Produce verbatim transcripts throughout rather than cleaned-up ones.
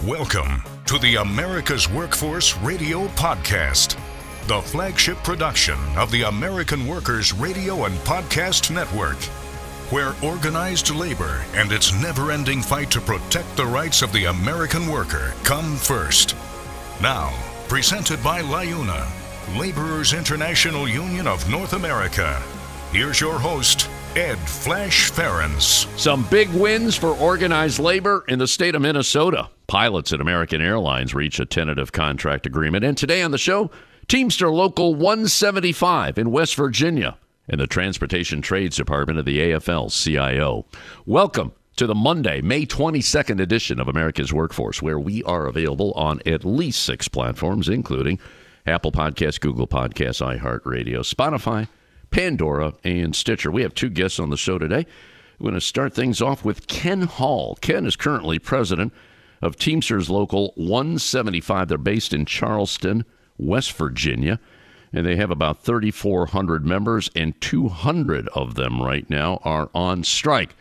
Welcome to the America's Workforce Radio Podcast, the flagship production of the American Workers Radio and Podcast Network, where organized labor and its never-ending fight to protect the rights of the American worker come first. Now, presented by LIUNA, Laborers International Union of North America. Here's your host, Ed Flash Ferens. Some big wins for organized labor in the state of Minnesota. Pilots at American Airlines reach a tentative contract agreement. And today on the show, Teamster Local one seventy-five in West Virginia and the Transportation Trades Department of the A F L C I O. Welcome to the Monday, May twenty-second edition of America's Workforce, where we are available on at least six platforms, including Apple Podcasts, Google Podcasts, iHeartRadio, Spotify, Pandora, and Stitcher. We have two guests on the show today. We're going to start things off with Ken Hall. Ken is currently president of Teamsters Local one seventy-five. They're based in Charleston, West Virginia, and they have about thirty-four hundred members, and two hundred of them right now are on strike.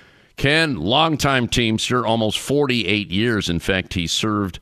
Ken, longtime Teamster, almost forty-eight years. In fact, he served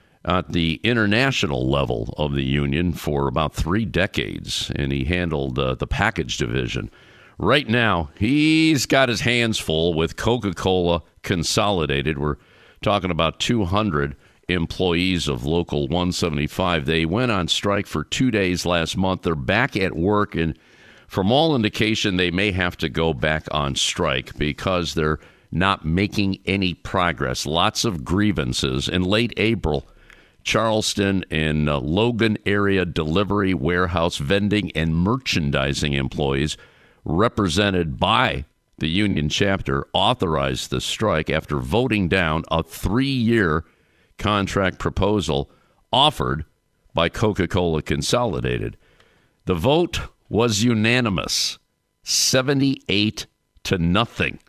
at the international level of the union for about three decades, and he handled uh, the package division. Right now, he's got his hands full with Coca-Cola Consolidated. We're talking about two hundred employees of Local one seventy-five. They went on strike for two days last month. They're back at work, and from all indication, they may have to go back on strike because they're not making any progress. Lots of grievances. In late April, Charleston and uh, Logan area delivery, warehouse, vending, and merchandising employees represented by the union chapter authorized the strike after voting down a three-year contract proposal offered by Coca-Cola Consolidated. The vote was unanimous, seventy-eight to nothing.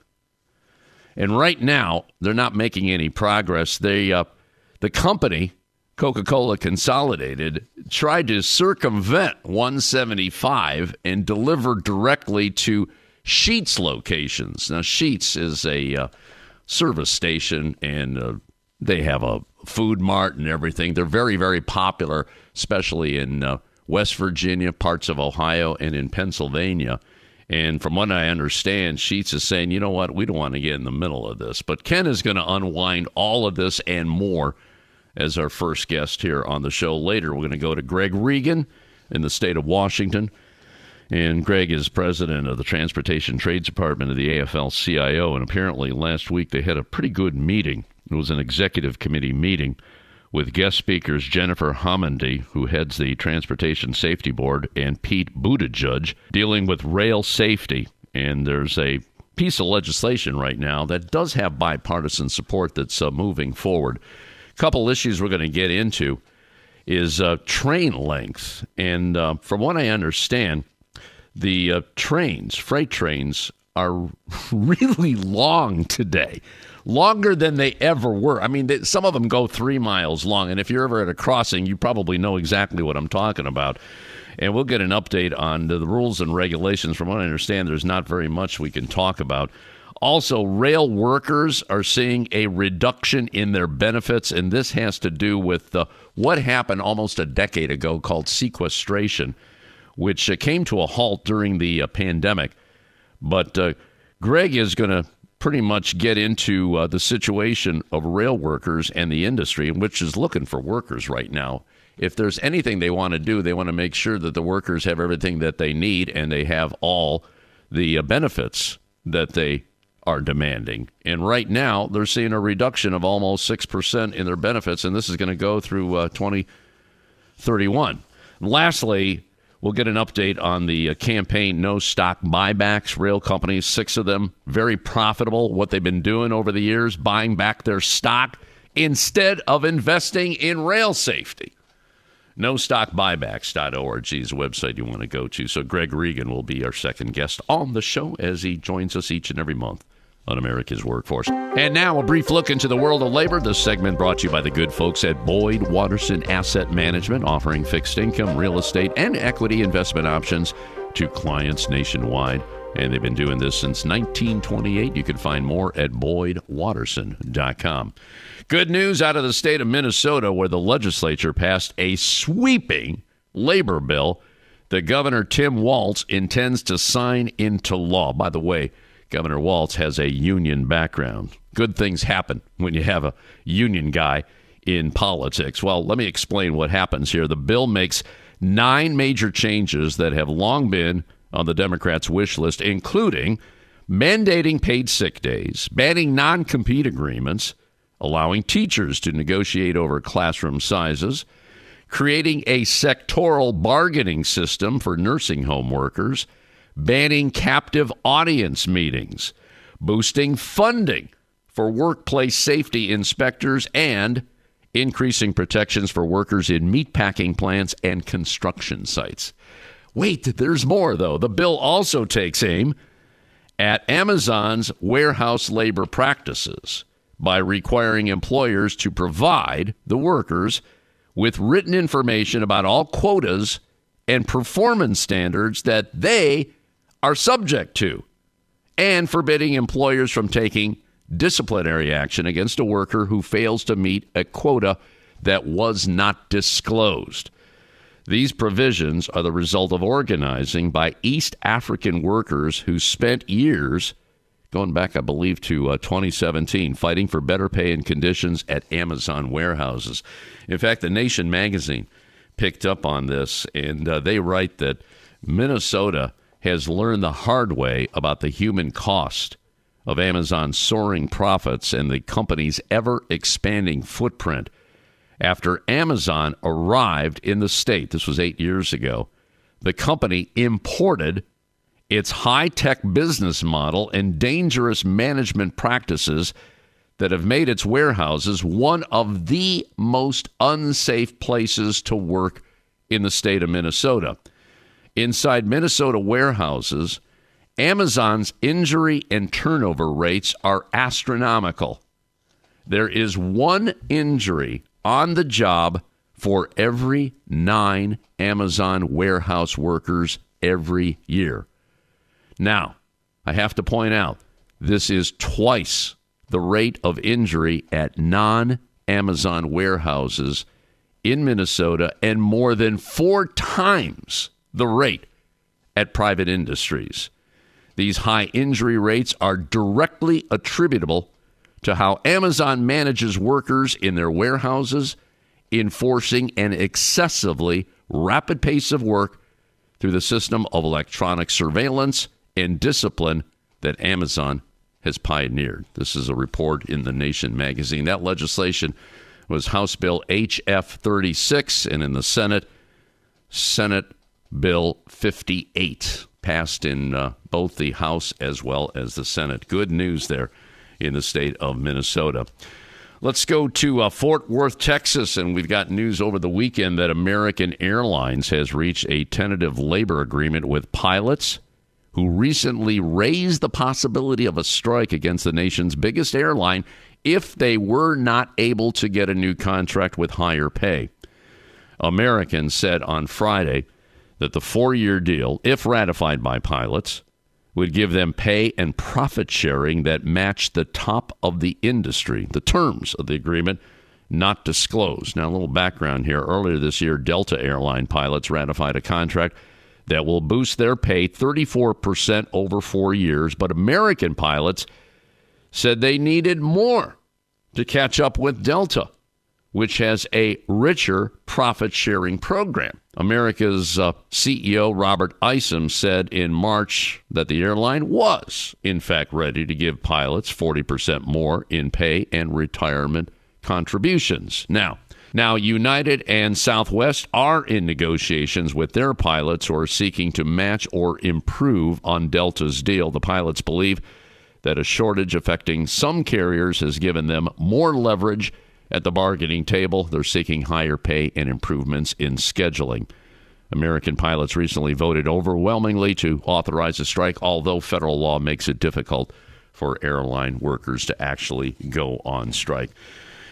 And right now, they're not making any progress. They, uh, the company, Coca-Cola Consolidated, tried to circumvent one seventy-five and deliver directly to Sheetz locations. Now, Sheetz is a uh, service station, and uh, they have a food mart and everything. They're very, very popular, especially in uh, West Virginia, parts of Ohio, and in Pennsylvania. And from what I understand, Sheetz is saying, you know what, we don't want to get in the middle of this. But Ken is going to unwind all of this and more as our first guest here on the show. Later, we're going to go to Greg Regan in the state of Washington. And Greg is president of the Transportation Trades Department of the A F L C I O. And apparently last week they had a pretty good meeting. It was an executive committee meeting with guest speakers Jennifer Homendy, who heads the Transportation Safety Board, and Pete Buttigieg, dealing with rail safety. And there's a piece of legislation right now that does have bipartisan support that's uh, moving forward. A couple issues we're going to get into is uh, train length. And uh, from what I understand, the uh, trains, freight trains, are really long today. Longer than they ever were. I mean, they, some of them go three miles long. And if you're ever at a crossing, you probably know exactly what I'm talking about. And we'll get an update on the, the rules and regulations. From what I understand, there's not very much we can talk about. Also, rail workers are seeing a reduction in their benefits, and this has to do with uh, what happened almost a decade ago called sequestration, which uh, came to a halt during the uh, pandemic. But uh, Greg is going to pretty much get into uh, the situation of rail workers and the industry, which is looking for workers right now. If there's anything they want to do, they want to make sure that the workers have everything that they need and they have all the uh, benefits that they are demanding. And right now, they're seeing a reduction of almost six percent in their benefits, and this is going to go through uh, twenty thirty-one. Lastly, we'll get an update on the uh, campaign No Stock Buybacks. Rail companies, six of them, very profitable. What they've been doing over the years, buying back their stock instead of investing in rail safety. no stock buybacks dot org is the website you want to go to. So Greg Regan will be our second guest on the show as he joins us each and every month on America's Workforce. And now a brief look into the world of labor. This segment brought to you by the good folks at Boyd Watterson Asset Management, offering fixed income, real estate, and equity investment options to clients nationwide. And they've been doing this since nineteen twenty-eight. You can find more at boyd watterson dot com. Good news out of the state of Minnesota, where the legislature passed a sweeping labor bill that Governor Tim Walz intends to sign into law. By the way, Governor Walz has a union background. Good things happen when you have a union guy in politics. Well, let me explain what happens here. The bill makes nine major changes that have long been on the Democrats' wish list, including mandating paid sick days, banning non-compete agreements, allowing teachers to negotiate over classroom sizes, creating a sectoral bargaining system for nursing home workers, banning captive audience meetings, boosting funding for workplace safety inspectors, and increasing protections for workers in meatpacking plants and construction sites. Wait, there's more, though. The bill also takes aim at Amazon's warehouse labor practices by requiring employers to provide the workers with written information about all quotas and performance standards that they are subject to, and forbidding employers from taking disciplinary action against a worker who fails to meet a quota that was not disclosed. These provisions are the result of organizing by East African workers who spent years, going back, I believe, to uh, twenty seventeen, fighting for better pay and conditions at Amazon warehouses. In fact, The Nation magazine picked up on this, and uh, they write that Minnesota has learned the hard way about the human cost of Amazon's soaring profits and the company's ever-expanding footprint. After Amazon arrived in the state, this was eight years ago, the company imported its high-tech business model and dangerous management practices that have made its warehouses one of the most unsafe places to work in the state of Minnesota. Inside Minnesota warehouses, Amazon's injury and turnover rates are astronomical. There is one injury on the job for every nine Amazon warehouse workers every year. Now, I have to point out, this is twice the rate of injury at non-Amazon warehouses in Minnesota and more than four times the rate at private industries. These high injury rates are directly attributable to how Amazon manages workers in their warehouses, enforcing an excessively rapid pace of work through the system of electronic surveillance and discipline that Amazon has pioneered. This is a report in The Nation magazine. That legislation was House Bill H F thirty-six, and in the Senate, Senate Bill fifty-eight, passed in uh, both the House as well as the Senate. Good news there in the state of Minnesota. Let's go to uh, Fort Worth, Texas, and we've got news over the weekend that American Airlines has reached a tentative labor agreement with pilots who recently raised the possibility of a strike against the nation's biggest airline if they were not able to get a new contract with higher pay. American said on Friday that the four-year deal, if ratified by pilots, would give them pay and profit sharing that matched the top of the industry. The terms of the agreement not disclosed. Now, a little background here. Earlier this year, Delta airline pilots ratified a contract that will boost their pay thirty-four percent over four years, but American pilots said they needed more to catch up with Delta, which has a richer profit-sharing program. America's uh, C E O, Robert Isom, said in March that the airline was, in fact, ready to give pilots forty percent more in pay and retirement contributions. Now, now United and Southwest are in negotiations with their pilots who are seeking to match or improve on Delta's deal. The pilots believe that a shortage affecting some carriers has given them more leverage at the bargaining table. They're seeking higher pay and improvements in scheduling. American pilots recently voted overwhelmingly to authorize a strike, although federal law makes it difficult for airline workers to actually go on strike.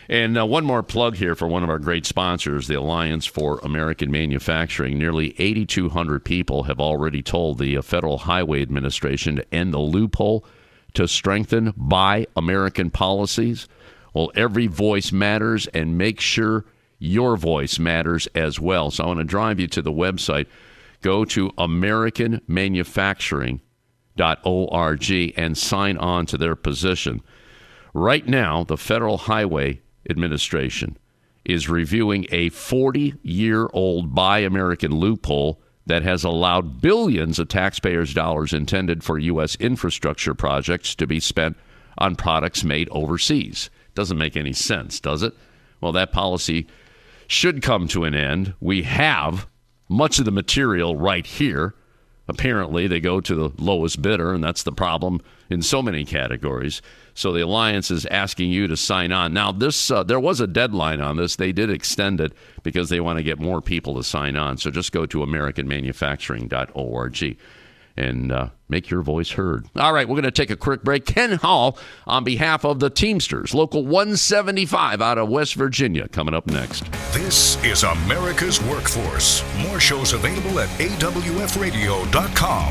And uh, one more plug here for one of our great sponsors, the Alliance for American Manufacturing. Nearly eight thousand two hundred people have already told the uh, Federal Highway Administration to end the loophole to strengthen Buy American policies. Well, every voice matters, and make sure your voice matters as well. So I want to drive you to the website. Go to american manufacturing dot org and sign on to their position. Right now, the Federal Highway Administration is reviewing a forty-year-old Buy American loophole that has allowed billions of taxpayers' dollars intended for U S infrastructure projects to be spent on products made overseas. Doesn't make any sense, does it? Well, that policy should come to an end. We have much of the material right here. Apparently, they go to the lowest bidder, and that's the problem in so many categories. So the Alliance is asking you to sign on. Now, this uh, there was a deadline on this. They did extend it because they want to get more people to sign on. So just go to american manufacturing dot org and uh, make your voice heard. All right, we're going to take a quick break. Ken Hall, on behalf of the Teamsters, Local one seventy-five out of West Virginia, coming up next. This is America's Workforce. More shows available at A W F radio dot com.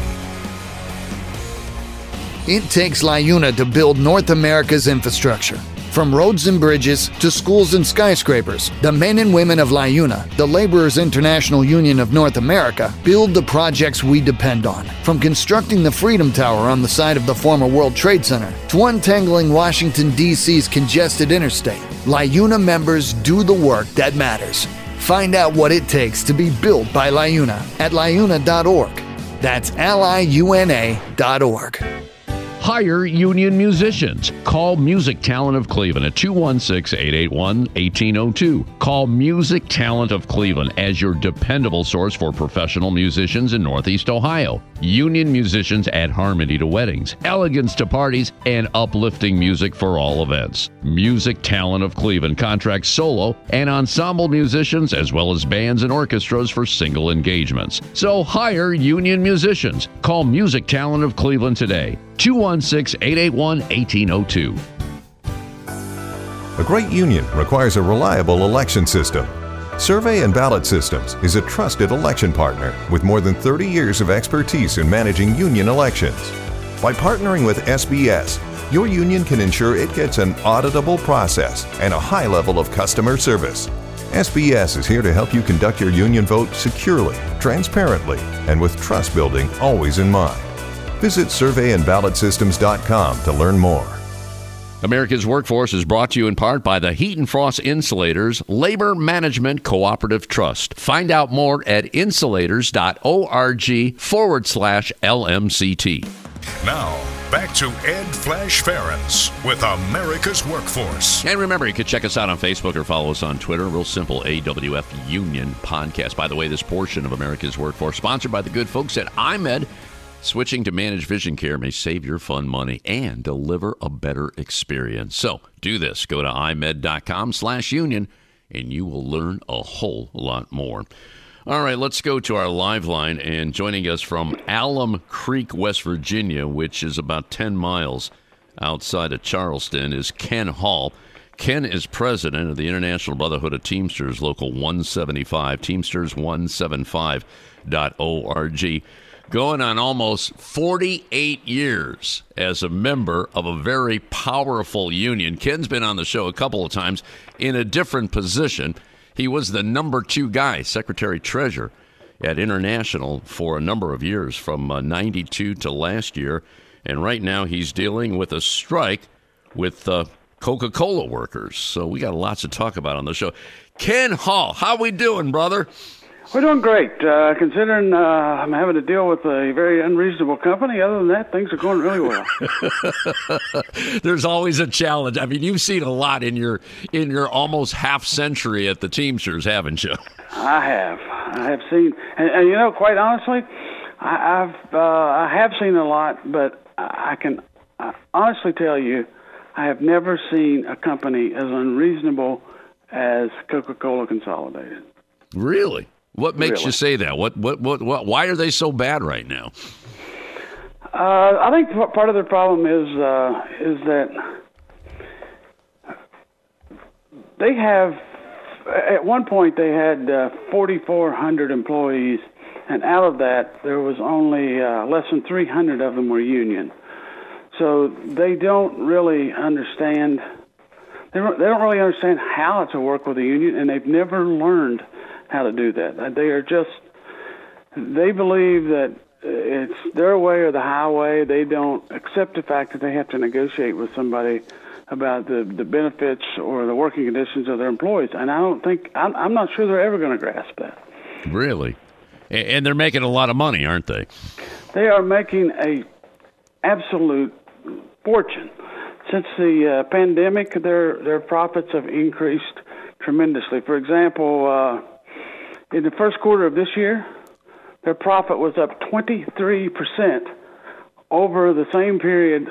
It takes LiUNA to build North America's infrastructure. From roads and bridges to schools and skyscrapers, the men and women of LiUNA, the Laborers International Union of North America, build the projects we depend on. From constructing the Freedom Tower on the site of the former World Trade Center to untangling Washington, D C's congested interstate, LiUNA members do the work that matters. Find out what it takes to be built by LiUNA at liuna dot org. That's L I U N A dot org. Hire union musicians. Call Music Talent of Cleveland at two one six, eight eight one, one eight zero two. Call Music Talent of Cleveland as your dependable source for professional musicians in Northeast Ohio. Union musicians add harmony to weddings, elegance to parties, and uplifting music for all events. Music Talent of Cleveland contracts solo and ensemble musicians as well as bands and orchestras for single engagements. So hire union musicians. Call Music Talent of Cleveland today. two one six, eight eight one, one eight zero two. A great union requires a reliable election system. Survey and Ballot Systems is a trusted election partner with more than thirty years of expertise in managing union elections. By partnering with S B S, your union can ensure it gets an auditable process and a high level of customer service. S B S is here to help you conduct your union vote securely, transparently, and with trust building always in mind. Visit survey and ballot systems dot com to learn more. America's Workforce is brought to you in part by the Heat and Frost Insulators Labor Management Cooperative Trust. Find out more at insulators dot org forward slash LMCT. Now, back to Ed Flash Ferens with America's Workforce. And remember, you can check us out on Facebook or follow us on Twitter. Real simple, A W F Union Podcast. By the way, this portion of America's Workforce sponsored by the good folks at iMed. Switching to managed vision care may save your fund money and deliver a better experience. So do this. Go to imed dot com slash union and you will learn a whole lot more. All right, let's go to our live line. And joining us from Alum Creek, West Virginia, which is about ten miles outside of Charleston, is Ken Hall. Ken is president of the International Brotherhood of Teamsters, Local one seventy-five, teamsters one seventy-five dot org. Going on almost forty-eight years as a member of a very powerful union. Ken's been on the show a couple of times in a different position. He was the number two guy, secretary-treasurer at International for a number of years, from uh, ninety-two to last year. And right now he's dealing with a strike with uh, Coca-Cola workers. So we got lots to talk about on the show. Ken Hall, how we doing, brother? We're doing great, uh, considering uh, I'm having to deal with a very unreasonable company. Other than that, things are going really well. There's always a challenge. I mean, you've seen a lot in your in your almost half century at the Teamsters, haven't you? I have. I have seen, and, and you know, quite honestly, I, I've uh, I have seen a lot, but I can I honestly tell you, I have never seen a company as unreasonable as Coca-Cola Consolidated. Really? What makes really. you say that? What, what, what, what, why are they so bad right now? Uh, I think part of the problem is uh, is that they have, at one point they had uh, forty-four hundred employees, and out of that there was only uh, less than three hundred of them were union. So they don't really understand, they don't, they don't really understand how to work with a union, and they've never learned how to do that. They are just, they believe that it's their way or the highway. They don't accept the fact that they have to negotiate with somebody about the, the benefits or the working conditions of their employees. And I don't think, I'm, I'm not sure they're ever going to grasp that. Really? And they're making a lot of money, aren't they? They are making a absolute fortune. Since the uh, pandemic, their their profits have increased tremendously. For example, uh, in the first quarter of this year, their profit was up twenty-three percent over the same period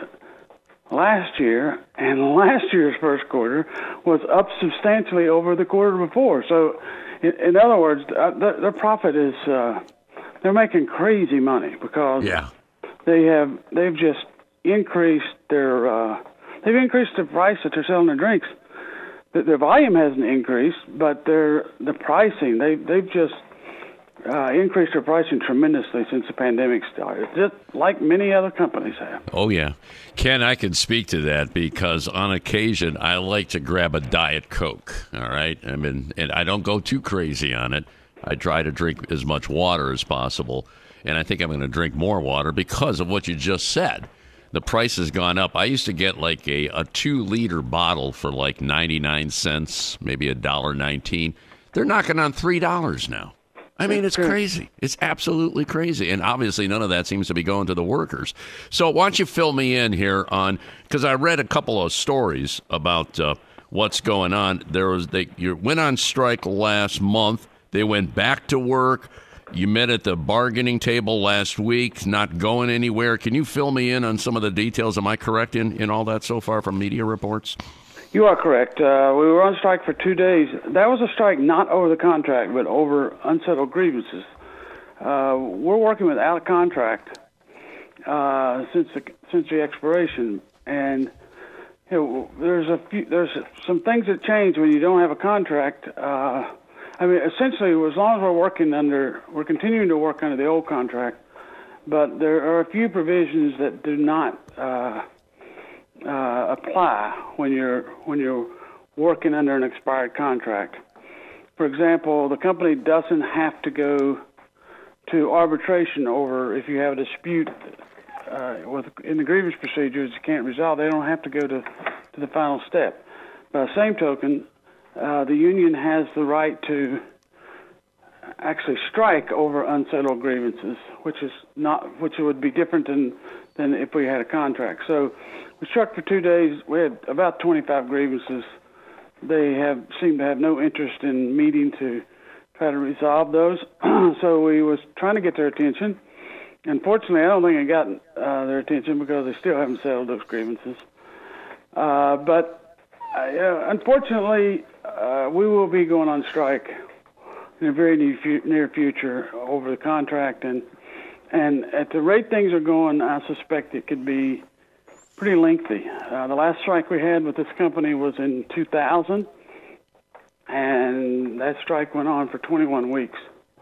last year, and last year's first quarter was up substantially over the quarter before. So, in, in other words, uh, their, their profit is, uh, they're making crazy money because yeah. they have, they've just increased their, uh, they've increased the price that they're selling their drinks. The, their volume hasn't increased, but their, the pricing, they, they've just, Uh, increased their pricing tremendously since the pandemic started, just like many other companies have. Oh, yeah. Ken, I can speak to that because on occasion I like to grab a Diet Coke, all right? I mean, and I don't go too crazy on it. I try to drink as much water as possible, and I think I'm going to drink more water because of what you just said. The price has gone up. I used to get like a, a two-liter bottle for like ninety-nine cents, maybe one dollar nineteen. They're knocking on three dollars now. I mean, it's crazy. It's absolutely crazy. And obviously none of that seems to be going to the workers. So why don't you fill me in here on, because I read a couple of stories about uh, what's going on. There was they you went on strike last month. They went back to work. You met at the bargaining table last week, not going anywhere. Can you fill me in on some of the details? Am I correct in, in all that so far from media reports? You are correct. Uh, we were on strike for two days. That was a strike not over the contract, but over unsettled grievances. Uh, we're working without a contract uh, since the since the expiration, and you know, there's a few, there's some things that change when you don't have a contract. Uh, I mean, essentially, as long as we're working under, we're continuing to work under the old contract, but there are a few provisions that do not. Uh, Uh, apply when you're when you're working under an expired contract. For example, the company doesn't have to go to arbitration over if you have a dispute uh, with in the grievance procedures you can't resolve. They don't have to go to, to the final step. By the same token, uh, the union has the right to actually strike over unsettled grievances, which is not which would be different than than if we had a contract. So we struck for two days. We had about twenty-five grievances. They have seemed to have no interest in meeting to try to resolve those. So we was trying to get their attention. Unfortunately, I don't think it got uh, their attention because they still haven't settled those grievances. Uh, but uh, unfortunately, uh, we will be going on strike in the very near, near future over the contract. And, and at the rate things are going, I suspect it could be pretty lengthy. Uh, the last strike we had with this company was in two thousand, and that strike went on for twenty-one weeks.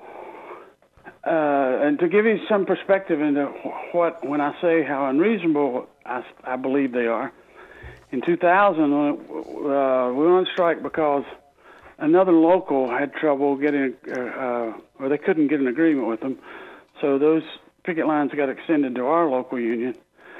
Uh, and to give you some perspective into what, when I say how unreasonable I, I believe they are, in two thousand, uh, we went on strike because another local had trouble getting, uh, uh, or they couldn't get an agreement with them, so those picket lines got extended to our local union.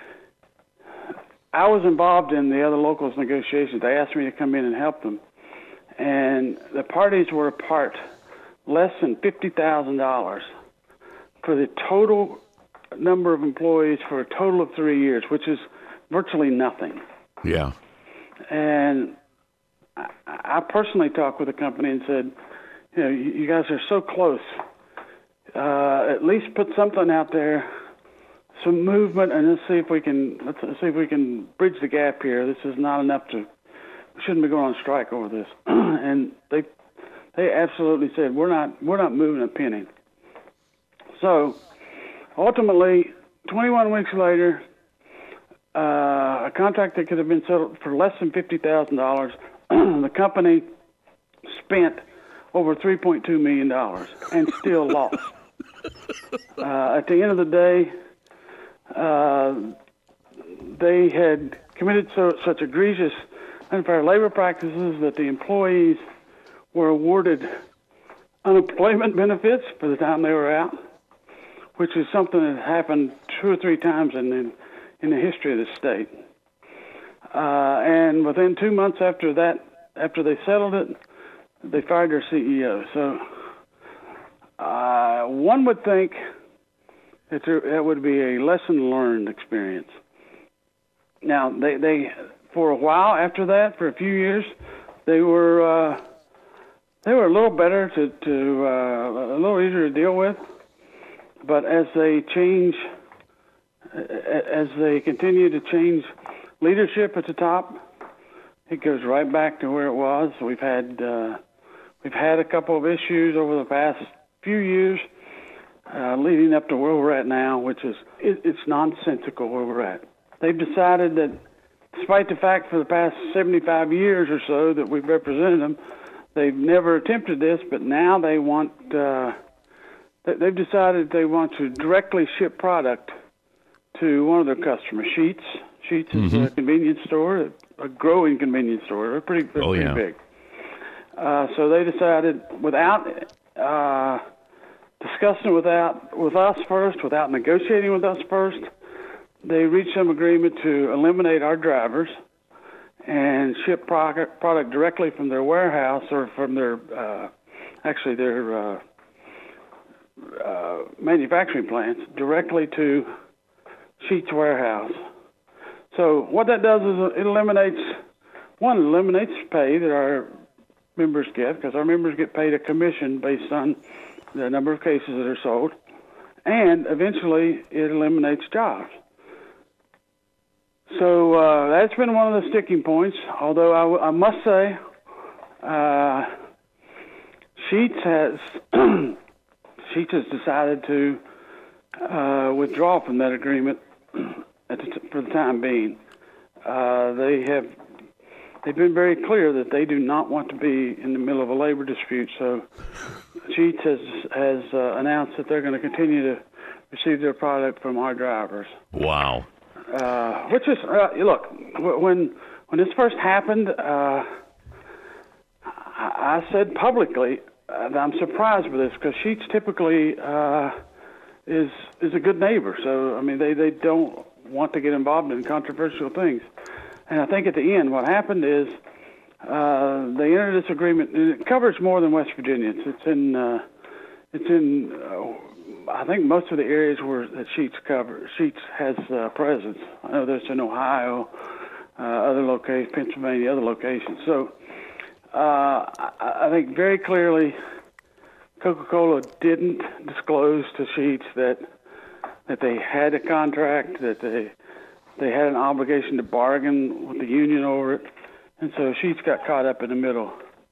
I was involved in the other locals' negotiations. They asked me to come in and help them. And the parties were apart less than fifty thousand dollars for the total number of employees for a total of three years, which is virtually nothing. Yeah. And I, I personally talked with the company and said, you know, you, you guys are so close. Uh, at least put something out there, some movement, and let's see if we can let's see if we can bridge the gap here. This is not enough to. We shouldn't be going on strike over this. And they they absolutely said we're not we're not moving a penny. So ultimately, twenty-one weeks later, uh, a contract that could have been settled for less than fifty thousand dollars the company spent over three point two million dollars and still lost. Uh, at the end of the day, uh, they had committed so, such egregious unfair labor practices that the employees were awarded unemployment benefits for the time they were out, which is something that happened two or three times in the, in the history of the state. Uh, and within two months after that, after they settled it, they fired their C E O. So uh, one would think that there, that would be a lesson learned experience. Now, they, they for a while after that, for a few years, they were uh, they were a little better to, to uh, a little easier to deal with. But as they change, as they continue to change leadership at the top, it goes right back to where it was. We've had uh, we've had a couple of issues over the past few years, uh, leading up to where we're at now, which is it, it's nonsensical where we're at. They've decided that, despite the fact for the past seventy-five years or so that we've represented them, they've never attempted this, but now they want. Uh, they've decided they want to directly ship product to one of their customers, Sheetz. Sheetz is mm-hmm. a convenience store, a growing convenience store. They're pretty, they're oh, pretty yeah. big. Uh, so they decided, without uh, discussing without with us first, without negotiating with us first, they reached some agreement to eliminate our drivers and ship product, product directly from their warehouse or from their, uh, actually their uh, uh, manufacturing plants directly to Sheetz warehouse. So what that does is it eliminates, one, it eliminates pay that our members get, because our members get paid a commission based on the number of cases that are sold, and eventually it eliminates jobs. So uh, that's been one of the sticking points, although I, w- I must say uh, Sheetz has, Sheetz has decided to uh, withdraw from that agreement at the t- for the time being. Uh, they have they've been very clear that they do not want to be in the middle of a labor dispute. So Sheetz has has uh, announced that they're going to continue to receive their product from our drivers. Wow. Uh, which is uh, look when when this first happened, uh, I, I said publicly uh, that I'm surprised with this, because Sheetz typically uh, is is a good neighbor. So I mean, they, they don't want to get involved in controversial things. And I think at the end, what happened is uh, they entered this agreement, and it covers more than West Virginia. It's, it's in uh, it's in uh, I think most of the areas where that Sheetz cover Sheetz has uh, presence. I know there's in Ohio, uh, other locations, Pennsylvania, other locations. So uh, I, I think very clearly, Coca-Cola didn't disclose to Sheetz that that they had a contract, that they they had an obligation to bargain with the union over it, and so Sheetz got caught up in the middle,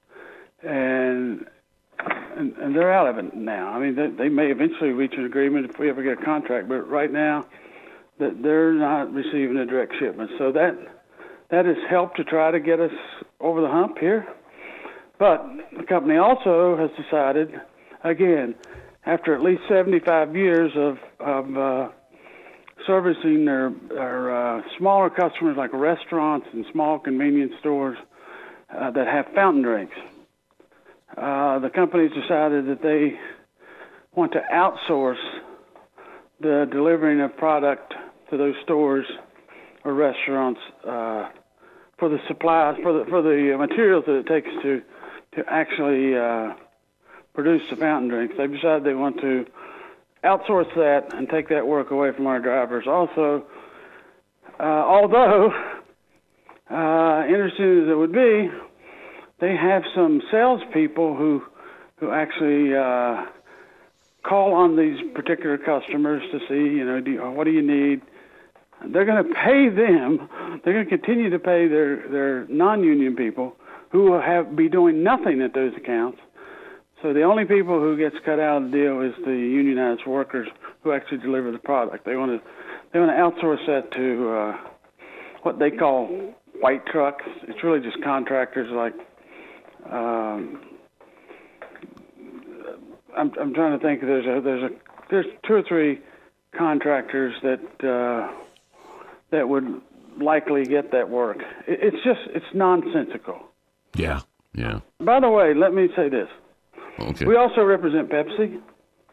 and and, and they're out of it now. I mean, they, they may eventually reach an agreement if we ever get a contract, but right now, that they're not receiving a direct shipment. So that that has helped to try to get us over the hump here. But the company also has decided, again, after at least seventy-five years of, of uh, servicing their, their uh, smaller customers like restaurants and small convenience stores uh, that have fountain drinks, uh, the company's decided that they want to outsource the delivering of product to those stores or restaurants uh, for the supplies, for the for the materials that it takes to to actually uh, produce the fountain drinks. They've decided they want to outsource that and take that work away from our drivers. Also, uh, although uh, interesting as it would be, they have some salespeople who who actually uh, call on these particular customers to see, you know, do you, what do you need? They're going to pay them. They're going to continue to pay their, their non-union people who will have be doing nothing at those accounts. So the only people who gets cut out of the deal is the unionized workers who actually deliver the product. They want to they want to outsource that to uh, what they call white trucks. It's really just contractors like. Um, I'm I'm trying to think. There's a there's a there's two or three contractors that uh, that would likely get that work. It, it's just it's nonsensical. Yeah, yeah. By the way, let me say this. Okay. We also represent Pepsi,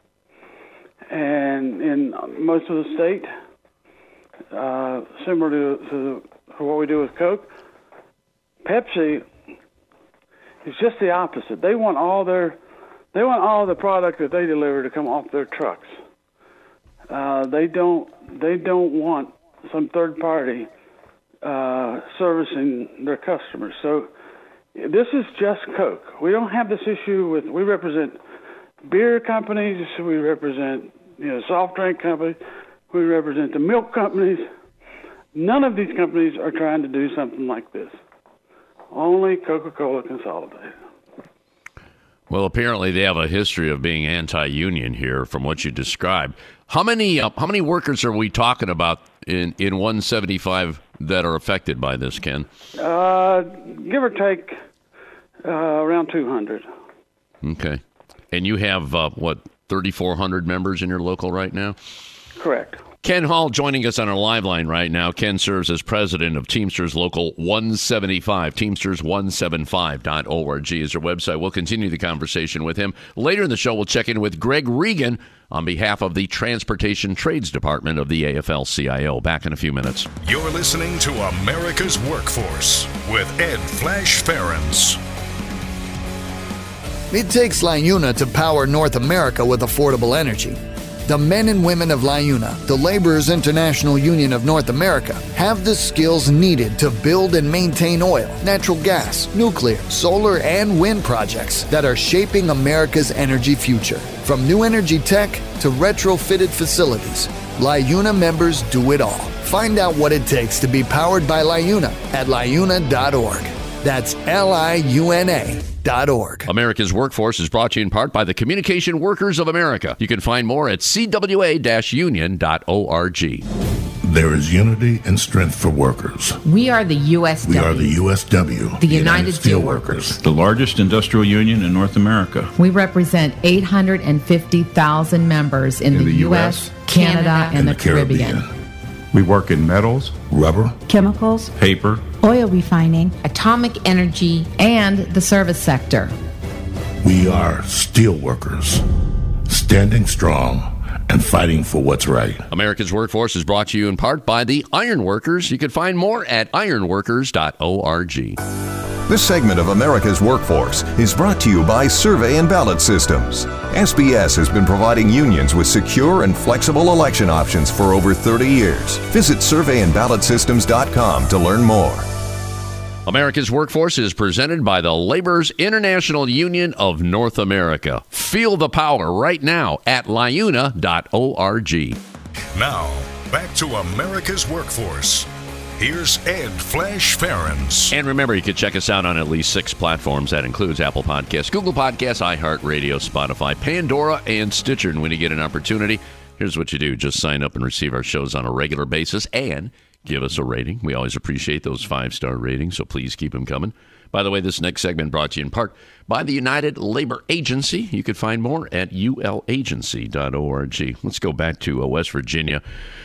and in most of the state, uh, similar to, to what we do with Coke, Pepsi is just the opposite. They want all their they want all the product that they deliver to come off their trucks. Uh, they don't they don't want some third party uh, servicing their customers. So this is just Coke. We don't have this issue with. We represent beer companies. We represent you know soft drink companies. We represent the milk companies. None of these companies are trying to do something like this. Only Coca-Cola Consolidated. Well, apparently they have a history of being anti-union here, from what you described. How many uh, how many workers are we talking about in, in one seventy-five that are affected by this, Ken? Uh, give or take uh, around two hundred. Okay. And you have, uh, what, thirty-four hundred members in your local right now? Correct. Ken Hall joining us on our live line right now. Ken serves as president of Teamsters Local one seventy-five. Teamsters one seventy-five dot org is their website. We'll continue the conversation with him. Later in the show, we'll check in with Greg Regan on behalf of the Transportation Trades Department of the A F L C I O. Back in a few minutes. You're listening to America's Workforce with Ed Flash Ferens. It takes LiUNA to power North America with affordable energy. The men and women of LiUNA, the Laborers International Union of North America, have the skills needed to build and maintain oil, natural gas, nuclear, solar, and wind projects that are shaping America's energy future. From new energy tech to retrofitted facilities, LiUNA members do it all. Find out what it takes to be powered by LiUNA at liuna dot org. That's L I U N A dot org. America's Workforce is brought to you in part by the Communication Workers of America. You can find more at c w a dash union dot org. There is unity and strength for workers. We are the U S W. We are the U S W. The United Steelworkers. The largest industrial union in North America. We represent eight hundred fifty thousand members in, in the, the U S, Canada, Canada and, and the, the Caribbean. Caribbean. We work in metals, rubber, chemicals, paper, oil refining, atomic energy, and the service sector. We are steelworkers, standing strong and fighting for what's right. America's Workforce is brought to you in part by the Iron Workers. You can find more at iron workers dot org. This segment of America's Workforce is brought to you by Survey and Ballot Systems. S B S has been providing unions with secure and flexible election options for over thirty years. Visit survey and ballot systems dot com to learn more. America's Workforce is presented by the Laborers International Union of North America. Feel the power right now at liuna dot org. Now, back to America's Workforce. Here's Ed Flash Ferens. And remember, you can check us out on at least six platforms. That includes Apple Podcasts, Google Podcasts, iHeartRadio, Spotify, Pandora, and Stitcher. And when you get an opportunity, here's what you do. Just sign up and receive our shows on a regular basis and give us a rating. We always appreciate those five-star ratings, so please keep them coming. By the way, this next segment brought to you in part by the United Labor Agency. You can find more at u l agency dot org. Let's go back to uh, West Virginia.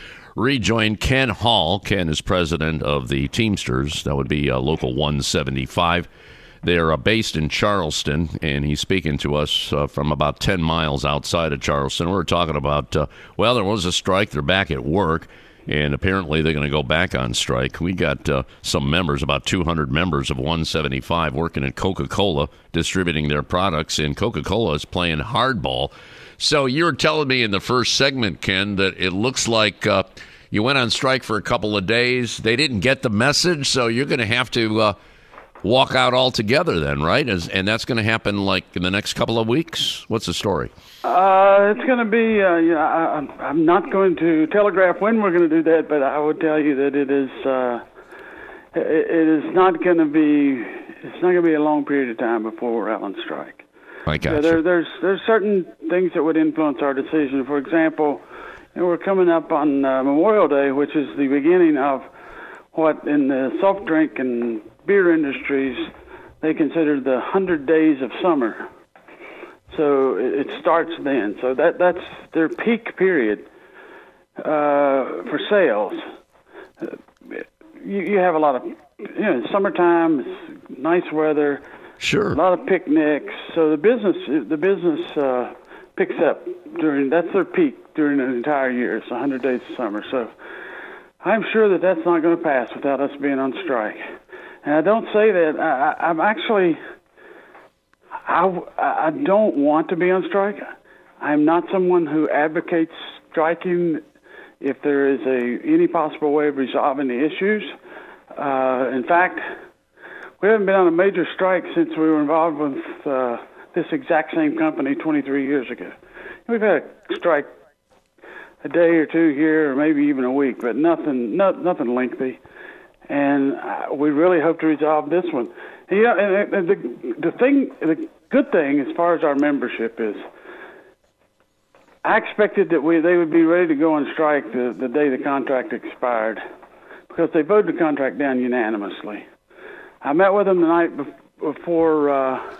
Rejoin Ken Hall. Ken is president of the Teamsters. That would be uh, Local one seventy-five. They're uh, based in Charleston, and he's speaking to us uh, from about ten miles outside of Charleston. We're talking about, uh, well, there was a strike. They're back at work, and apparently they're going to go back on strike. We got uh, some members, about two hundred members of one seventy-five, working at Coca-Cola, distributing their products, and Coca-Cola is playing hardball. So you were telling me in the first segment, Ken, that it looks like uh, you went on strike for a couple of days. They didn't get the message, so you're going to have to uh, walk out altogether then, right? As, and that's going to happen like in the next couple of weeks? What's the story? Uh, it's going to be, uh, you know, I, I'm not going to telegraph when we're going to do that, but I would tell you that it is, uh, it, it is not going to be, it's not going to be a long period of time before we're out on strike. I got yeah, you. There, there's there's certain things that would influence our decision. For example, you know, we're coming up on uh, Memorial Day, which is the beginning of what in the soft drink and beer industries they consider the hundred days of summer. So it starts then. So that that's their peak period uh, for sales. You, you have a lot of, you know, summertime, it's nice weather. Sure. A lot of picnics. So the business the business uh, picks up during, that's their peak during the entire year. It's one hundred days of summer. So I'm sure that that's not going to pass without us being on strike. And I don't say that. I, I'm actually, I, I don't want to be on strike. I'm not someone who advocates striking if there is a any possible way of resolving the issues. Uh, in fact, we haven't been on a major strike since we were involved with uh, this exact same company twenty-three years ago. We've had a strike a day or two here, or maybe even a week, but nothing, no, nothing lengthy. And uh, we really hope to resolve this one. And, you know, and, and the the thing, the good thing as far as our membership is, I expected that we they would be ready to go on strike the, the day the contract expired, because they voted the contract down unanimously. I met with them the night before, uh,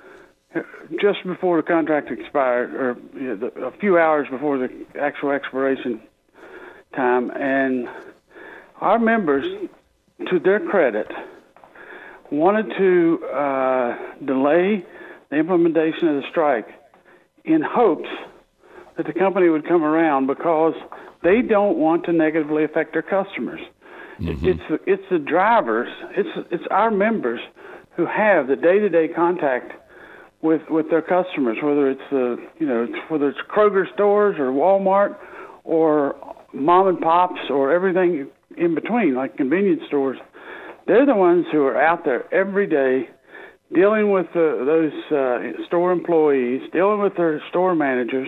just before the contract expired, or you know, the, a few hours before the actual expiration time, and our members, to their credit, wanted to uh, delay the implementation of the strike in hopes that the company would come around, because they don't want to negatively affect their customers. Mm-hmm. It's the, it's the drivers, it's it's our members who have the day-to-day contact with with their customers, whether it's the you know whether it's Kroger stores or Walmart or mom and pops or everything in between, like convenience stores. They're the ones who are out there every day dealing with the, those uh, store employees, dealing with their store managers,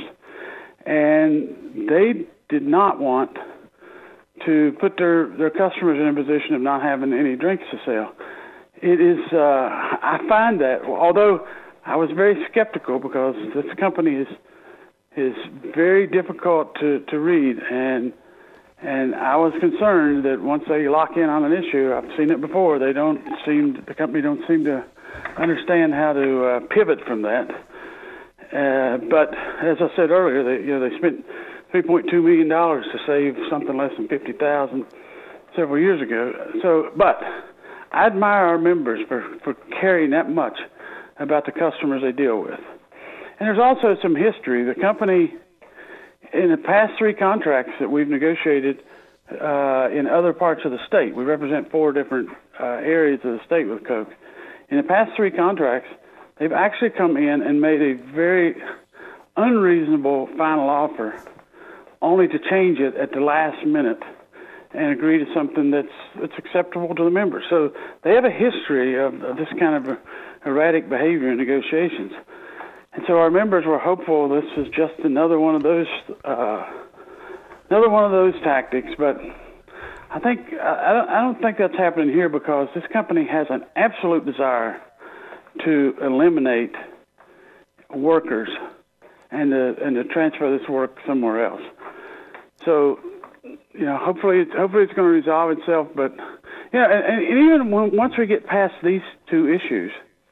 and they did not want to put their, their customers in a position of not having any drinks to sell. It is, uh, I find that, although I was very skeptical, because this company is is very difficult to, to read, and and I was concerned that once they lock in on an issue, I've seen it before, they don't seem, the company don't seem to understand how to uh, pivot from that. Uh, but as I said earlier, they, you know, they spent three point two million dollars to save something less than fifty thousand dollars several years ago. So, but I admire our members for, for caring that much about the customers they deal with. And there's also some history. The company, in the past three contracts that we've negotiated uh, in other parts of the state, we represent four different uh, areas of the state with Coke. In the past three contracts, they've actually come in and made a very unreasonable final offer, only to change it at the last minute and agree to something that's that's acceptable to the members. So they have a history of, of this kind of erratic behavior in negotiations. And so our members were hopeful this is just another one of those uh, another one of those tactics. But I think I don't, I don't think that's happening here, because this company has an absolute desire to eliminate workers and to, and to transfer this work somewhere else. So, you know, hopefully, hopefully it's going to resolve itself. But, yeah, and, and even when, once we get past these two issues,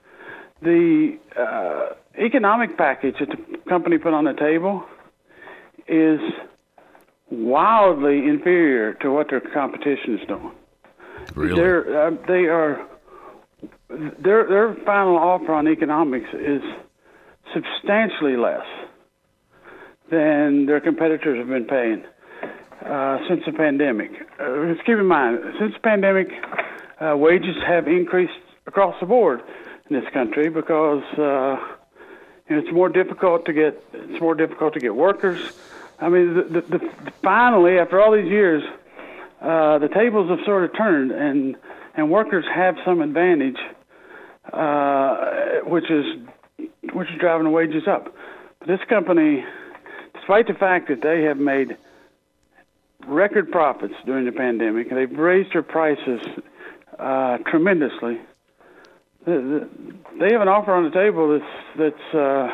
the uh, economic package that the company put on the table is wildly inferior to what their competition is doing. Really? They're, uh, they are. Their their final offer on economics is substantially less than their competitors have been paying uh, since the pandemic. Uh, let's keep in mind, since the pandemic, uh, wages have increased across the board in this country, because uh, you know, it's more difficult to get it's more difficult to get workers. I mean, the, the, the, finally, after all these years, uh, the tables have sort of turned, and and workers have some advantage, uh, which is which is driving the wages up. But this company, despite the fact that they have made record profits during the pandemic, and they've raised their prices uh, tremendously, they have an offer on the table that's that's uh,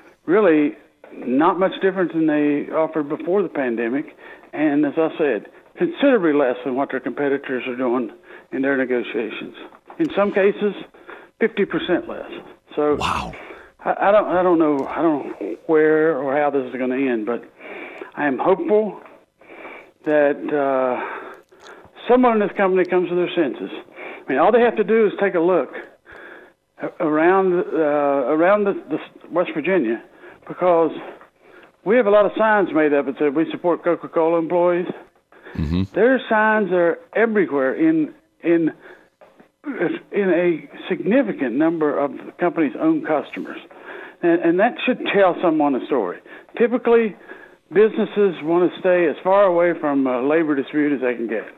really not much different than they offered before the pandemic. And as I said, considerably less than what their competitors are doing in their negotiations. In some cases, fifty percent less. So wow. I, I don't I don't know I don't know where or how this is going to end, but I am hopeful that uh, someone in this company comes to their senses. I mean, all they have to do is take a look around uh, around the, the West Virginia, because we have a lot of signs made up that say we support Coca-Cola employees. Mm-hmm. There are signs that are everywhere in in in a significant number of the company's own customers, and, and that should tell someone a story. Typically, businesses want to stay as far away from a labor dispute as they can get.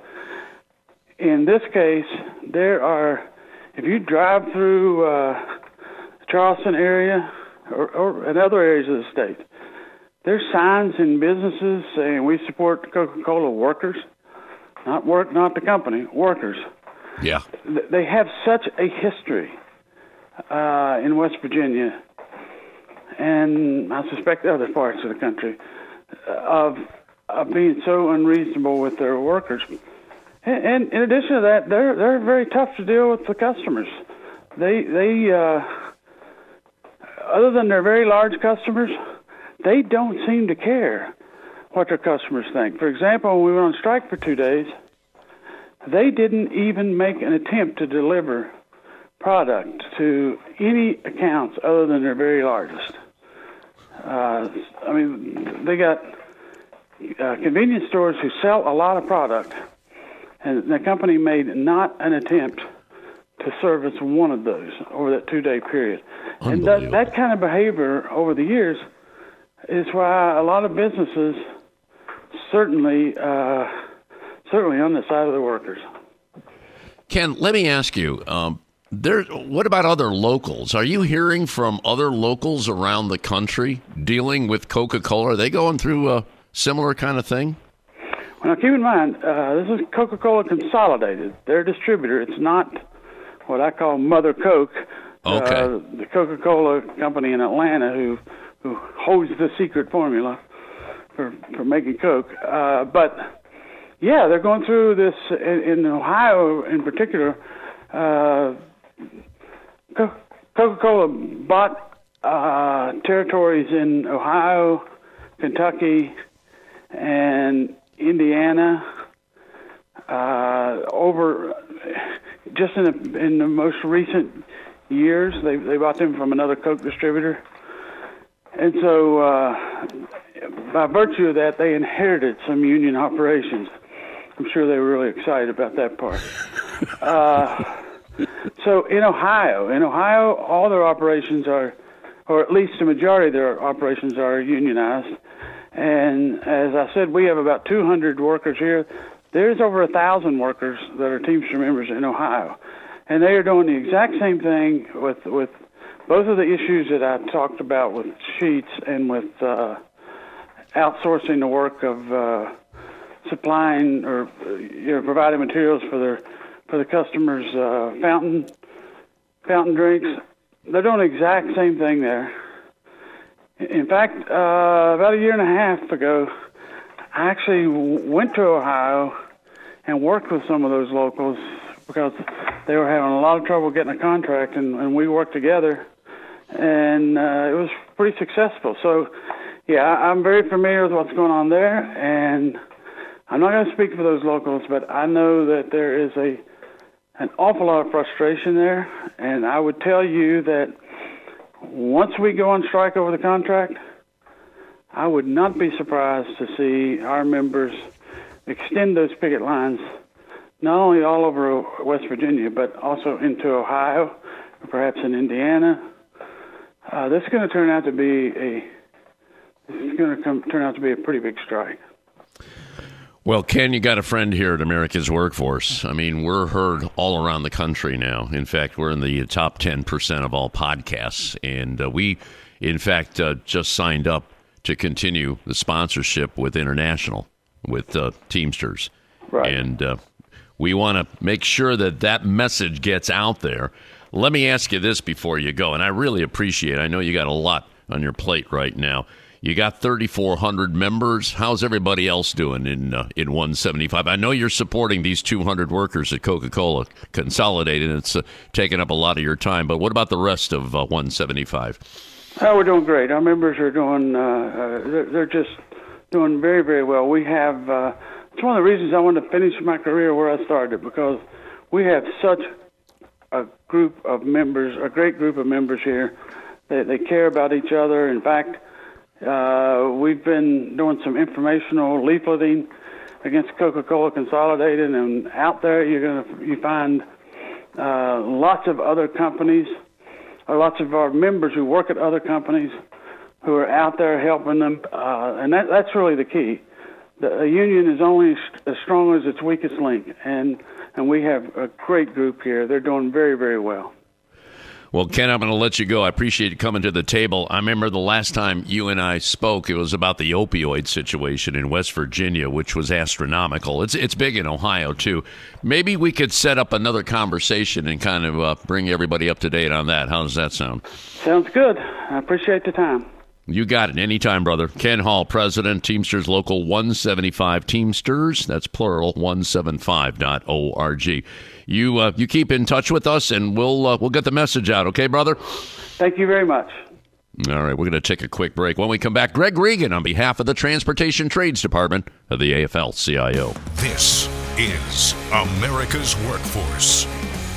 In this case, there are, if you drive through uh, the Charleston area or, or in other areas of the state, there's signs in businesses saying we support Coca-Cola workers, not work, not the company, workers. Yeah. They have such a history uh, in West Virginia, and I suspect other parts of the country, of, of being so unreasonable with their workers. And in addition to that, they're they're very tough to deal with the customers. They they uh, other than their very large customers, they don't seem to care what their customers think. For example, when we went on strike for two days, they didn't even make an attempt to deliver product to any accounts other than their very largest. Uh, I mean, they got uh, convenience stores who sell a lot of product, and the company made not an attempt to service one of those over that two-day period. And that, that kind of behavior over the years is why a lot of businesses certainly, uh, certainly on the side of the workers. Ken, let me ask you, um, there. What about other locals? Are you hearing from other locals around the country dealing with Coca-Cola? Are they going through a similar kind of thing? Now, keep in mind, uh, this is Coca-Cola Consolidated. They're a distributor. It's not what I call Mother Coke, okay. uh, the Coca-Cola company in Atlanta who who holds the secret formula for, for making Coke. Uh, but, yeah, they're going through this in, in Ohio in particular. Uh, Coca-Cola bought uh, territories in Ohio, Kentucky, and Indiana uh, over just in the, in the most recent years. They they bought them from another Coke distributor, and so uh, by virtue of that, they inherited some union operations. I'm sure they were really excited about that part. uh, so in Ohio, in Ohio, all their operations are, or at least the majority of their operations are unionized. And as I said, we have about two hundred workers here. There's over one thousand workers that are Teamster members in Ohio. And they are doing the exact same thing with with both of the issues that I talked about with Sheetz and with uh, outsourcing the work of uh, supplying or you know, providing materials for their for the customers' uh, fountain fountain drinks. They're doing the exact same thing there. In fact, uh, about a year and a half ago, I actually went to Ohio and worked with some of those locals because they were having a lot of trouble getting a contract, and, and we worked together, and uh, it was pretty successful. So, yeah, I'm very familiar with what's going on there, and I'm not going to speak for those locals, but I know that there is a an awful lot of frustration there, and I would tell you that once we go on strike over the contract, I would not be surprised to see our members extend those picket lines not only all over West Virginia, but also into Ohio, or perhaps in Indiana. Uh, this is going to turn out to be a this is going to come, turn out to be a pretty big strike. Well, Ken, you got a friend here at America's Workforce. I mean, we're heard all around the country now. In fact, we're in the top ten percent of all podcasts. And uh, we, in fact, uh, just signed up to continue the sponsorship with International, with uh, Teamsters. Right. And uh, we want to make sure that that message gets out there. Let me ask you this before you go, and I really appreciate it. I know you got a lot on your plate right now. You got thirty-four hundred members. How's everybody else doing in uh, in one seventy-five? I know you're supporting these two hundred workers at Coca-Cola Consolidated. It's uh, taking up a lot of your time. But what about the rest of uh, one seventy-five? Oh, we're doing great. Our members are doing, uh, uh, they're, they're just doing very, very well. We have, uh, it's one of the reasons I wanted to finish my career where I started, because we have such a group of members, a great group of members here. They, they care about each other. In fact, uh, we've been doing some informational leafleting against Coca-Cola Consolidated, and out there you're going to you find uh, lots of other companies, or lots of our members who work at other companies who are out there helping them, uh, and that, that's really the key. The a union is only as strong as its weakest link, and and we have a great group here. They're doing very, very well. Well, Ken, I'm going to let you go. I appreciate you coming to the table. I remember the last time you and I spoke, it was about the opioid situation in West Virginia, which was astronomical. It's it's big in Ohio, too. Maybe we could set up another conversation and kind of uh, bring everybody up to date on that. How does that sound? Sounds good. I appreciate the time. You got it. Anytime, brother. Ken Hall, President, Teamsters Local one seventy-five Teamsters. That's plural, one seventy-five dot org. You uh, you keep in touch with us, and we'll uh, we'll get the message out. Okay, brother? Thank you very much. All right, we're going to take a quick break. When we come back, Greg Regan on behalf of the Transportation Trades Department of the A F L C I O. This is America's Workforce.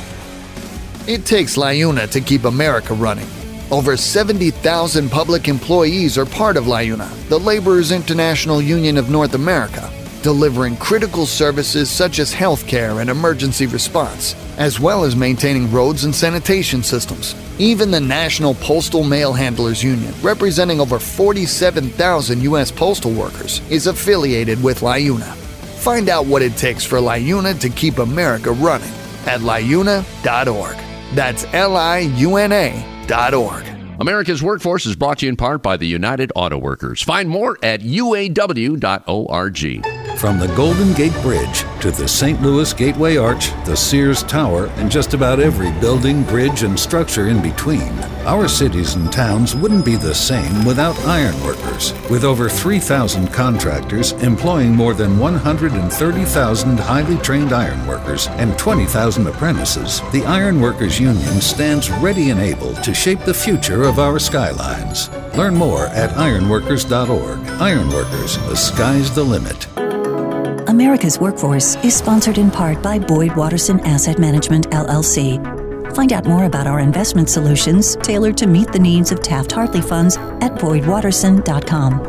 It takes LiUNA to keep America running. Over seventy thousand public employees are part of LiUNA, the Laborers International Union of North America, delivering critical services such as healthcare and emergency response, as well as maintaining roads and sanitation systems. Even the National Postal Mail Handlers Union, representing over forty-seven thousand U S postal workers, is affiliated with LiUNA. Find out what it takes for LiUNA to keep America running at liuna dot org. That's L I U N A dot org. America's Workforce is brought to you in part by the United Auto Workers. Find more at U A W dot org. From the Golden Gate Bridge to the Saint Louis Gateway Arch, the Sears Tower, and just about every building, bridge, and structure in between, our cities and towns wouldn't be the same without ironworkers. With over three thousand contractors employing more than one hundred thirty thousand highly trained ironworkers and twenty thousand apprentices, the Ironworkers Union stands ready and able to shape the future of our skylines. Learn more at ironworkers dot org. Ironworkers, the sky's the limit. America's Workforce is sponsored in part by Boyd Watterson Asset Management, L L C. Find out more about our investment solutions tailored to meet the needs of Taft-Hartley funds at boyd watterson dot com.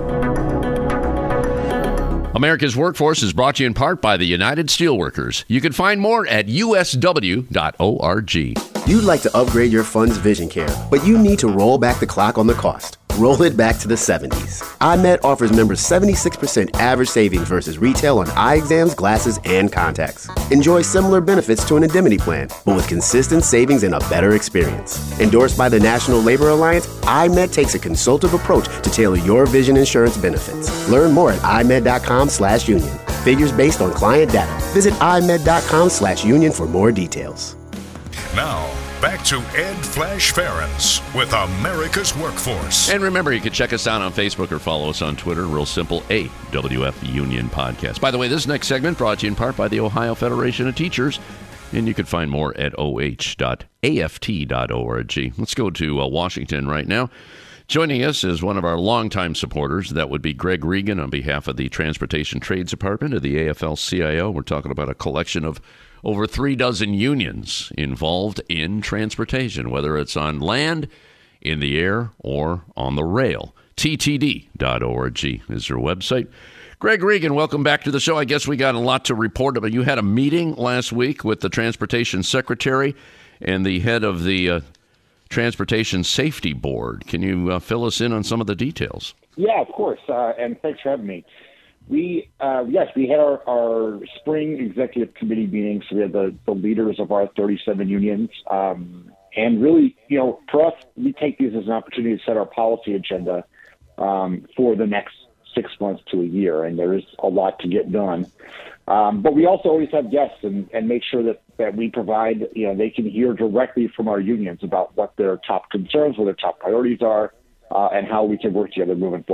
America's Workforce is brought to you in part by the United Steelworkers. You can find more at U S W dot org. You'd like to upgrade your fund's vision care, but you need to roll back the clock on the cost. Roll it back to the seventies. iMed offers members seventy-six percent average savings versus retail on eye exams, glasses, and contacts. Enjoy similar benefits to an indemnity plan, but with consistent savings and a better experience. Endorsed by the National Labor Alliance, iMed takes a consultative approach to tailor your vision insurance benefits. Learn more at imed dot com slash union. Figures based on client data. Visit imed dot com slash union for more details. Now, back to Ed Flash Ferens with America's Workforce. And remember, you can check us out on Facebook or follow us on Twitter. Real simple, A W F Union Podcast. By the way, this next segment brought to you in part by the Ohio Federation of Teachers. And you can find more at O H dot A F T dot org. Let's go to uh, Washington right now. Joining us is one of our longtime supporters. That would be Greg Regan on behalf of the Transportation Trades Department of the A F L C I O. We're talking about a collection of over three dozen unions involved in transportation, whether it's on land, in the air, or on the rail. T T D dot org is their website. Greg Regan, welcome back to the show. I guess we got a lot to report about. You had a meeting last week with the Transportation Secretary and the head of the uh, Transportation Safety Board. Can you uh, fill us in on some of the details? Yeah, of course, uh, and thanks for having me. We, uh, yes, we had our, our spring executive committee meetings. We had the, the leaders of our thirty-seven unions. Um, and really, you know, for us, we take these as an opportunity to set our policy agenda um, for the next six months to a year. And there is a lot to get done. Um, but we also always have guests and, and make sure that, that we provide, you know, they can hear directly from our unions about what their top concerns, what their top priorities are, uh, and how we can work together moving forward.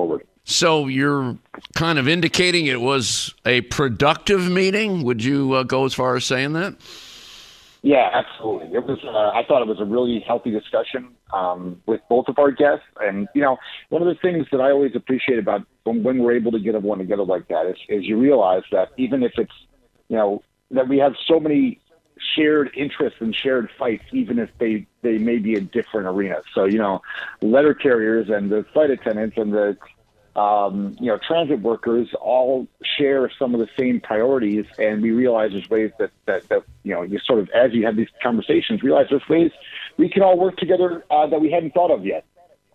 So you're kind of indicating it was a productive meeting. Would you uh, go as far as saying that? Yeah, absolutely. It was. Uh, I thought it was a really healthy discussion um, with both of our guests. And, you know, one of the things that I always appreciate about when, when we're able to get everyone together like that is, is you realize that even if it's, you know, that we have so many shared interests and shared fights, even if they, they may be in different arenas. So, you know, letter carriers and the flight attendants and the Um, you know, transit workers all share some of the same priorities, and we realize there's ways that, that, that you know, you sort of, as you have these conversations, realize there's ways we can all work together uh, that we hadn't thought of yet.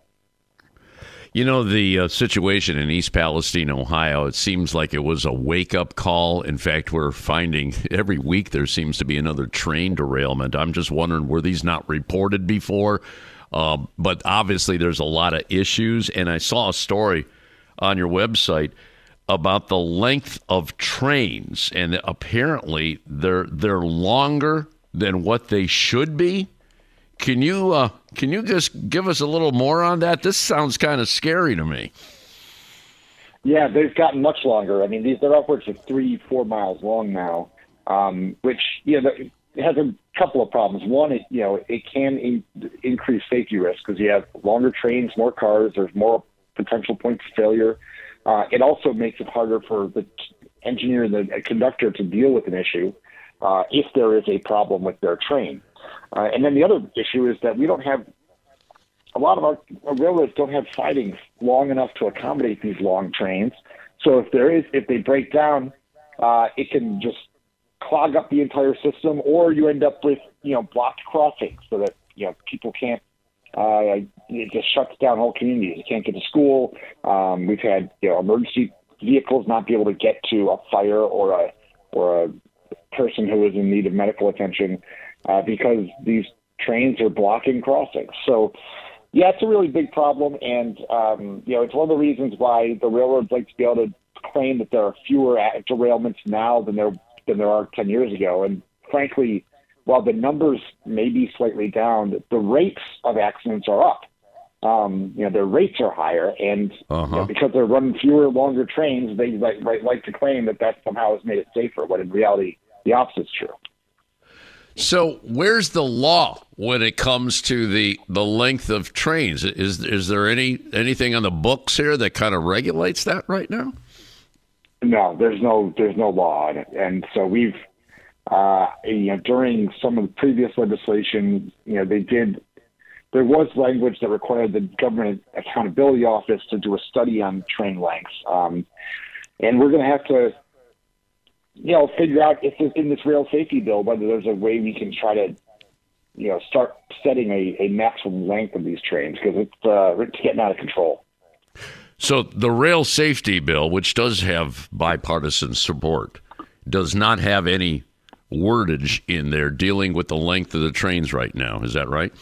You know, the uh, situation in East Palestine, Ohio, it seems like it was a wake-up call. In fact, we're finding every week there seems to be another train derailment. I'm just wondering, were these not reported before? Uh, but obviously there's a lot of issues, and I saw a story on your website about the length of trains, and apparently they're they're longer than what they should be. Can you uh, can you just give us a little more on that? This sounds kind of scary to me. Yeah, they've gotten much longer. I mean, these they're upwards of three, four miles long now, um, which you know it has a couple of problems. One, it, you know, it can in, increase safety risk because you have longer trains, more cars, there's more potential points of failure. Uh, it also makes it harder for the engineer and the conductor to deal with an issue uh, if there is a problem with their train. Uh, and then the other issue is that we don't have a lot of our, our railroads don't have sidings long enough to accommodate these long trains. So if there is, if they break down, uh, it can just clog up the entire system, or you end up with you know blocked crossings so that you know people can't. Uh, it just shuts down whole communities. You can't get to school. Um, we've had you know emergency vehicles not be able to get to a fire or a or a person who is in need of medical attention uh, because these trains are blocking crossings. So, yeah, it's a really big problem, and um, you know it's one of the reasons why the railroads like to be able to claim that there are fewer derailments now than there than there are ten years ago. And frankly, while the numbers may be slightly down, the rates of accidents are up. Um, you know, their rates are higher, and uh-huh. you know, because they're running fewer, longer trains, they like, like to claim that that somehow has made it safer, when in reality, the opposite is true. So where's the law when it comes to the, the length of trains? Is is there any anything on the books here that kind of regulates that right now? No, there's no there's no law on it, and so we've uh, you know during some of the previous legislation, you know they did. There was language that required the Government Accountability Office to do a study on train lengths, um, and we're going to have to, you know, figure out if in this rail safety bill whether there's a way we can try to, you know, start setting a, a maximum length of these trains, because it's uh, it's getting out of control. So the rail safety bill, which does have bipartisan support, does not have any wordage in there dealing with the length of the trains right now. Is that right?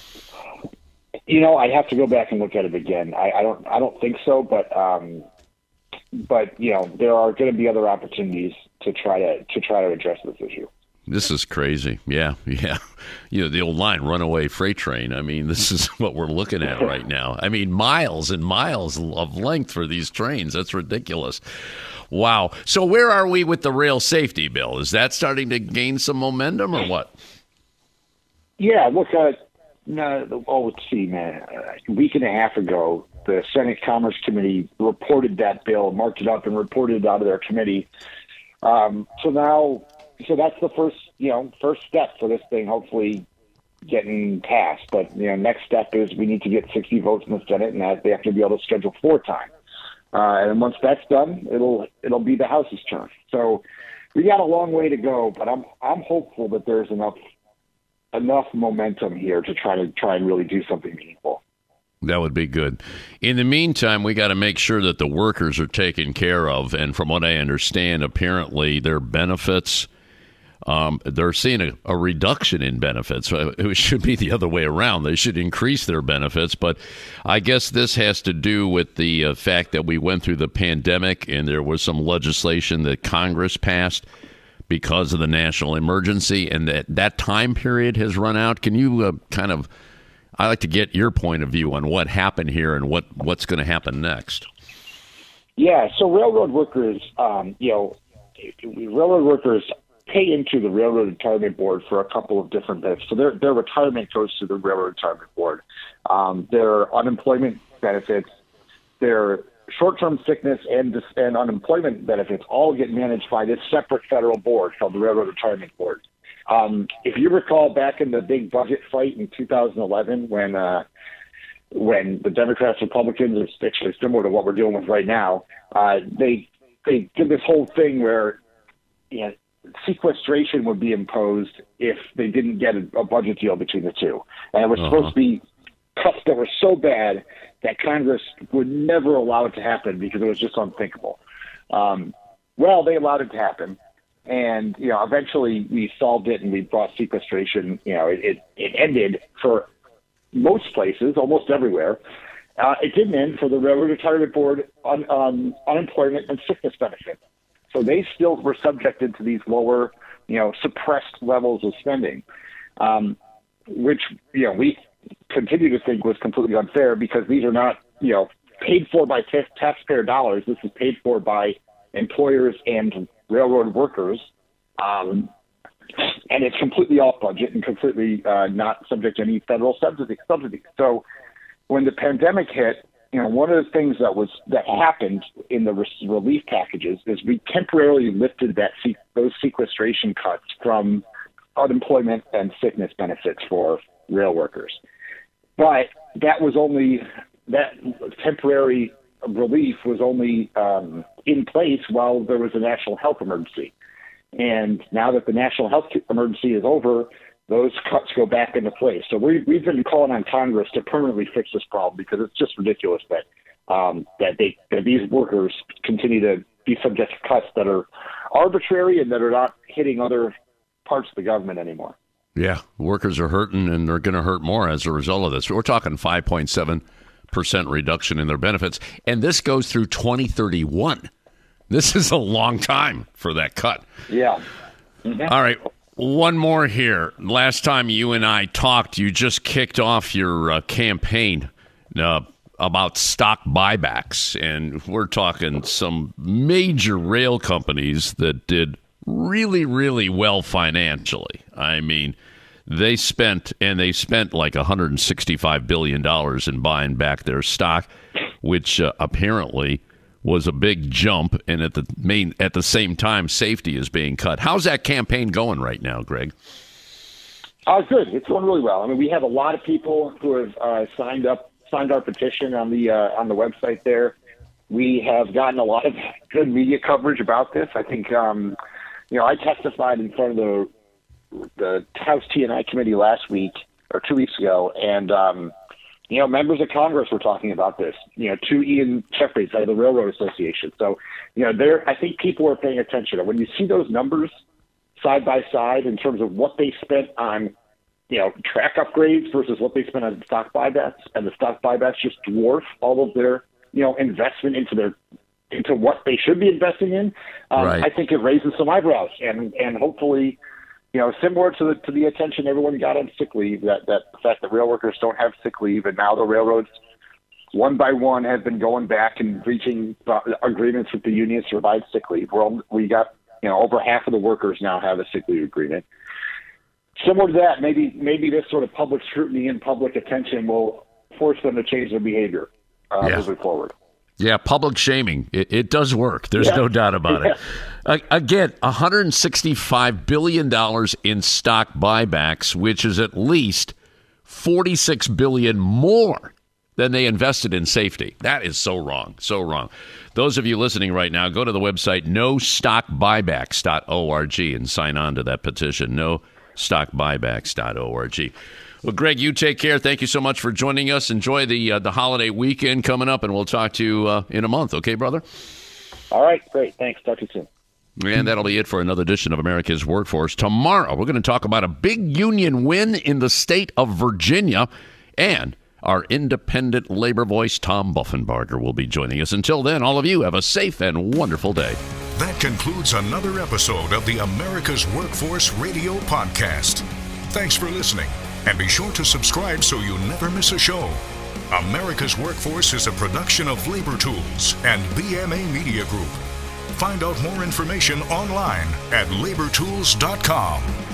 You know, I have to go back and look at it again. I, I don't, I don't think so, but, um, but you know, there are going to be other opportunities to try to to try to address this issue. This is crazy. Yeah, yeah. You know, the old line, runaway freight train. I mean, this is what we're looking at right now. I mean, miles and miles of length for these trains. That's ridiculous. Wow. So where are we with the rail safety bill? Is that starting to gain some momentum or what? Yeah, look, uh, no, oh, let's see, man. A week and a half ago, the Senate Commerce Committee reported that bill, marked it up, and reported it out of their committee. Um, so now, so that's the first, you know, first step for this thing, hopefully getting passed. But, you know, next step is we need to get sixty votes in the Senate, and that they have to be able to schedule floor time. Uh, and once that's done, it'll it'll be the House's turn. So we got a long way to go, but I'm I'm hopeful that there's enough enough momentum here to try to try and really do something meaningful. That would be good. In the meantime, we got to make sure that the workers are taken care of. And from what I understand, apparently their benefits, um, they're seeing a, a reduction in benefits. It should be the other way around. They should increase their benefits. But I guess this has to do with the uh, fact that we went through the pandemic and there was some legislation that Congress passed because of the national emergency, and that that time period has run out. Can you uh, kind of, I'd like to get your point of view on what happened here and what, what's going to happen next. Yeah, so railroad workers, um, you know, railroad workers pay into the Railroad Retirement Board for a couple of different benefits. So their their retirement goes to the Railroad Retirement Board. Um, their unemployment benefits, their short-term sickness and and unemployment benefits all get managed by this separate federal board called the Railroad Retirement Board. Um, if you recall back in the big budget fight in two thousand eleven when uh, when the Democrats, Republicans, it's actually similar to what we're dealing with right now, uh, they they did this whole thing where you know, sequestration would be imposed if they didn't get a, a budget deal between the two. And it was uh-huh. supposed to be cuts that were so bad that Congress would never allow it to happen because it was just unthinkable. Um, well, they allowed it to happen. And, you know, eventually we solved it and we brought sequestration. You know, it, it, it ended for most places, almost everywhere. Uh, it didn't end for the Railroad Retirement Board on um, unemployment and sickness benefits. So they still were subjected to these lower, you know, suppressed levels of spending, um, which, you know, we continue to think was completely unfair because these are not, you know, paid for by t- taxpayer dollars. This is paid for by employers and railroad workers. Um, and it's completely off budget and completely uh, not subject to any federal subsidy. subsidy. So when the pandemic hit, you know, one of the things that was that happened in the re- relief packages is we temporarily lifted that se- those sequestration cuts from unemployment and sickness benefits for rail workers. But that was only that temporary relief was only um, in place while there was a national health emergency. And now that the national health emergency is over, those cuts go back into place. So we, we've been calling on Congress to permanently fix this problem because it's just ridiculous that um, that they that these workers continue to be subject to cuts that are arbitrary and that are not hitting other parts of the government anymore. Yeah, workers are hurting, and they're going to hurt more as a result of this. We're talking five point seven percent reduction in their benefits, and this goes through twenty thirty-one. This is a long time for that cut. Yeah. Mm-hmm. All right, one more here. Last time you and I talked, you just kicked off your uh, campaign uh, about stock buybacks, and we're talking some major rail companies that did really, really well financially. I mean, they spent, and they spent like one hundred sixty-five billion dollars in buying back their stock, which uh, apparently was a big jump, and at the main at the same time, safety is being cut. How's that campaign going right now, Greg? Uh, good. It's going really well. I mean, we have a lot of people who have uh, signed up, signed our petition on the uh, on the website there. We have gotten a lot of good media coverage about this. I think, um, you know, I testified in front of the the House T and I committee last week or two weeks ago, and um, you know, members of Congress were talking about this. You know, to Ian Jeffries of the Railroad Association. So, you know, there, I think people are paying attention. And when you see those numbers side by side in terms of what they spent on, you know, track upgrades versus what they spent on stock buybacks, and the stock buybacks just dwarf all of their, you know, investment into their into what they should be investing in. Um, right. I think it raises some eyebrows, and and hopefully, you know, similar to the to the attention everyone got on sick leave, that, that the fact that rail workers don't have sick leave, and now the railroads, one by one, have been going back and reaching uh, agreements with the unions to provide sick leave. Well, we got, you know, over half of the workers now have a sick leave agreement. Similar to that, maybe maybe this sort of public scrutiny and public attention will force them to change their behavior uh, yeah. moving forward. Yeah, public shaming. It, it does work. There's yeah. no doubt about yeah. it. Uh, again, one hundred sixty-five billion dollars in stock buybacks, which is at least forty-six billion dollars more than they invested in safety. That is so wrong, so wrong. Those of you listening right now, go to the website no stock buybacks dot org and sign on to that petition, no stock buybacks dot org. Well, Greg, you take care. Thank you so much for joining us. Enjoy the uh, the holiday weekend coming up, and we'll talk to you uh, in a month. Okay, brother? All right, great. Thanks. Talk to you soon. And that'll be it for another edition of America's Workforce. Tomorrow, we're going to talk about a big union win in the state of Virginia, and our independent labor voice, Tom Buffenbarger, will be joining us. Until then, all of you have a safe and wonderful day. That concludes another episode of the America's Workforce Radio Podcast. Thanks for listening, and be sure to subscribe so you never miss a show. America's Workforce is a production of Labor Tools and B M A Media Group. Find out more information online at labor tools dot com.